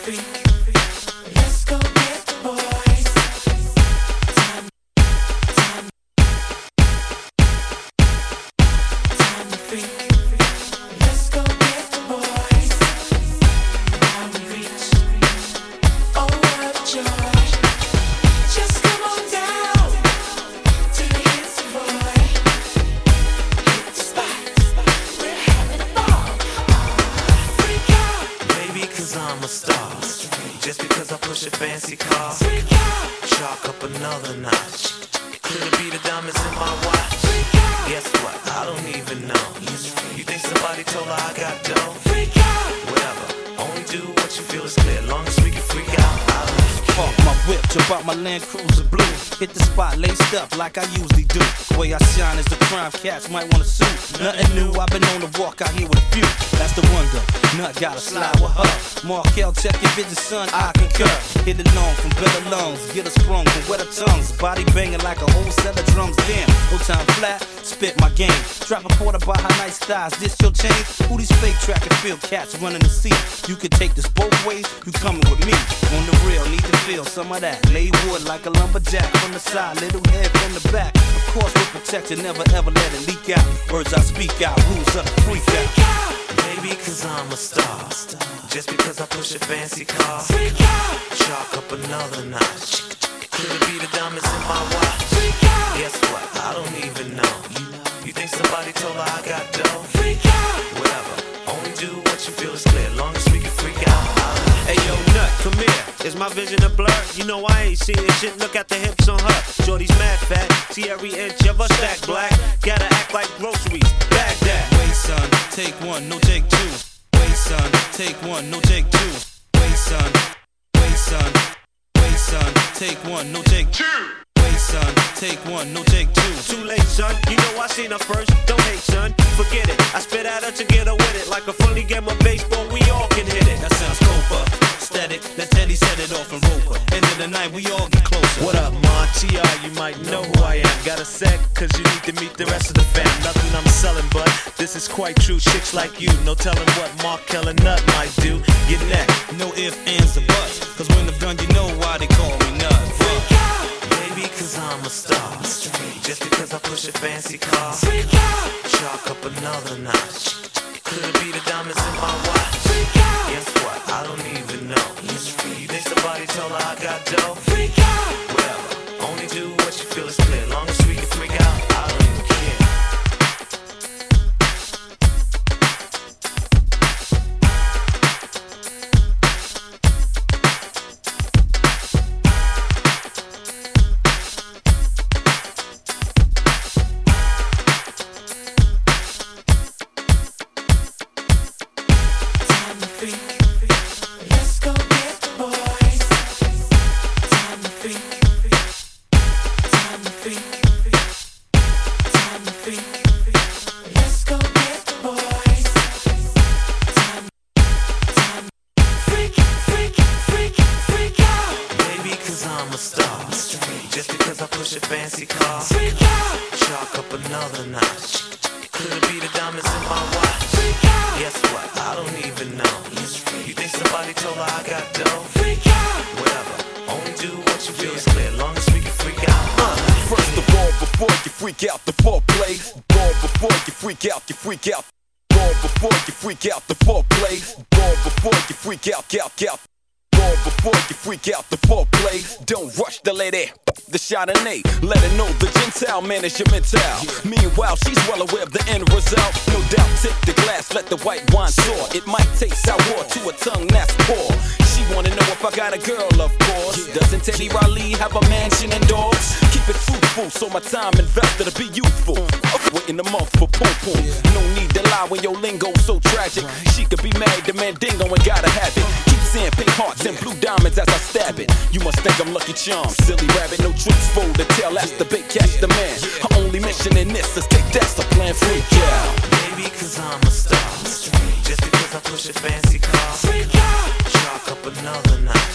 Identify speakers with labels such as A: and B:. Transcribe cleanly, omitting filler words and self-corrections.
A: Let's go get the boys. Time to freak. Let's go get the boys. Now we reach. Oh, what a joy. Just come on down to the hits, boy. Hit the spot. We're having a ball. Freak out.
B: Baby, cause I'm a star. Just because I push a fancy car.
A: Freak out.
B: Chalk up another notch. Could it be the diamonds in my watch?
A: Freak out.
B: Guess what? I don't even know. You think somebody told her I got dough?
A: Freak out.
B: Whatever. Only do what you feel is clear. Long as we can freak out. I don't
C: Park my whip, jump out my Land Cruiser blue. Hit the spot laced up like I usually do. The way I shine is the crime cats might wanna sue. Nothing new, I've been on the walk out here with a few. That's the wonder, Nut gotta slide with her. Markel, check your vision, son, I concur. Hit it long from better lungs, get us sprung from wetter tongues. Body banging like a whole set of drums, damn. No time flat, spit my game. Drop a quarter by her nice thighs, this your change? Who these fake track and field cats running the seat? You can take this both ways, you coming with me. On the real, need to feel some of that. Lay wood like a lumberjack from the side, little head from the back. Of course with protection, never ever let it leak out. Words I speak out, rules of the freak out.
B: Baby, cause I'm a star. Just because I push a fancy car.
A: Freak out.
B: Chalk up another notch. Could it be the diamonds in my watch?
A: Freak out.
B: Guess what? I don't even know. You think somebody told her I got dough?
A: Freak out.
B: Whatever. Only do what you feel is clear. Long as we can freak out.
D: Hey yo, Nut, come here. Is my vision a blur? You know I ain't seeing shit. Look at the hips on her. Shorty's mad fat. See every inch of her stack black. Gotta act like groceries. Bag that.
C: Wait, son, take one, no take two. Wait, son, take one, no take two. Wait, son, wait, son, wait, son, take one, no take two. Wait, son, take one, no take two.
D: Too late, son. You know I seen her first. Don't hate, son. Forget it. I spit at her to get her with it. Like a funny game of baseball, we all can hit it.
C: That sounds copa, static. Let Teddy set it off and rope her. End of the night, we all get closer.
D: What up, Monty? You might know who I am. Got a sec, cause you need to meet the rest of the fam. Nothing I'm selling, but this is quite true. Chicks like you, no telling what Markel and Nut might do. Get neck.
C: No ifs, ands, or buts. Cause when I'm done, you know why they call me Nut.
A: Freak out.
B: Baby, cause I'm a star. Just because I push a fancy car.
A: Freak out.
B: Chalk up another notch. Could it be the diamonds in my watch?
A: Freak out.
B: Guess what? I don't even know. You think somebody told her I got dough?
A: Freak out.
B: Whatever. Only do what you feel is clear. Long as we can freak out, I don't even care.
A: Time to freak. Let's go get the boys. Time to freak. Time to freak. Time to freak. Let's go get the boys. Time. Freak, freak, freak, freak out.
B: Baby, cause I'm a star. Just because I push a fancy car.
A: Freak out.
B: Chalk up another notch. Could it be the diamonds in my watch?
A: Freak out.
B: Guess what? I don't even know. You think somebody told her I got dough?
A: Freak out.
B: Whatever. Only do what you feel is clear. Long as we can freak out.
E: First of all, before you freak out the foreplay, ball before you freak out, you freak out. Ball before you freak out the foreplay, ball before you freak out. Ball before you freak out the foreplay. Don't rush the lady, the Chardonnay. Let her know the Gentile man is your mental. Meanwhile, she's well aware of the end result. No doubt, tip the glass, let the white wine soar. It might taste sour to a tongue that's poor. She wanna know if I got a girl, of course. Doesn't Teddy Riley have a mansion and dogs? Keep it fruitful, so my time invested to be youthful. Waiting a month for pom pom. No need to lie when your lingo's so tragic. She could be married to Mandingo and gotta have it. Keep saying pink hearts and blue diamonds as I stab it. You must think I'm Lucky Charms, silly rabbit. No tricks for the tail, that's the bait, catch the man. Her only mission in this is take that's the plan, freak out.
B: Baby, cause I'm a star. Just because I push a fancy car.
A: Freak out.
B: Chalk up another notch.